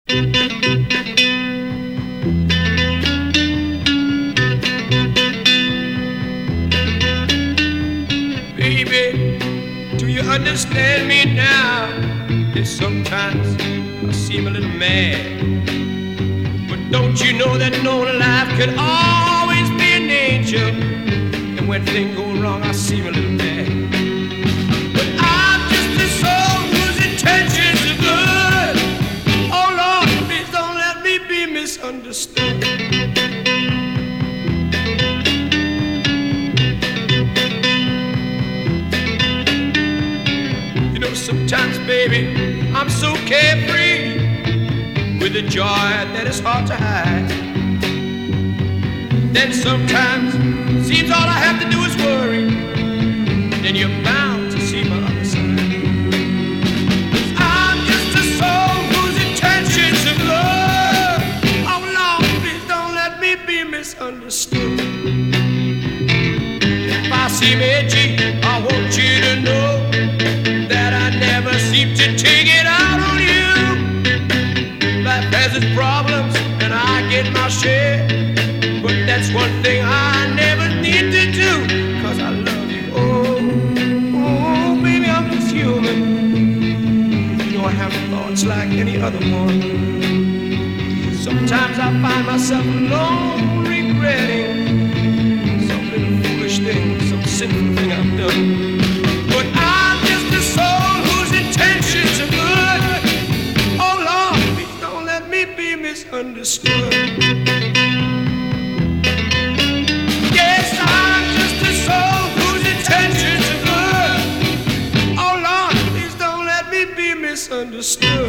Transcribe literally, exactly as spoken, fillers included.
Baby, do you understand me now? That sometimes I seem a little mad, but don't you know that no life could always be an angel? And when things go wrong, I seem a little mad. But I'm just a soul whose intentions are good. Oh Lord, please don't let me be misunderstood. Sometimes, baby, I'm so carefree with a joy that is hard to hide. Then sometimes seems all I have to do is worry. Then you're bound to see my other side. I'm just a soul whose intentions are good. Oh Lord, please don't let me be misunderstood. If I seem edgy, I want you to know that I never seem to take it out on you. Life has its problems and I get my share, but that's one thing I never need to do, cause I love you. Oh, oh, baby, I'm just human. You know I have thoughts like any other one. Sometimes I find myself alone regretting some little foolish thing, some sinful thing I've done. But I'm just a soul whose intentions are good. Oh Lord, please don't let me be misunderstood. Yes, I'm just a soul whose intentions are good. Oh Lord, please don't let me be misunderstood.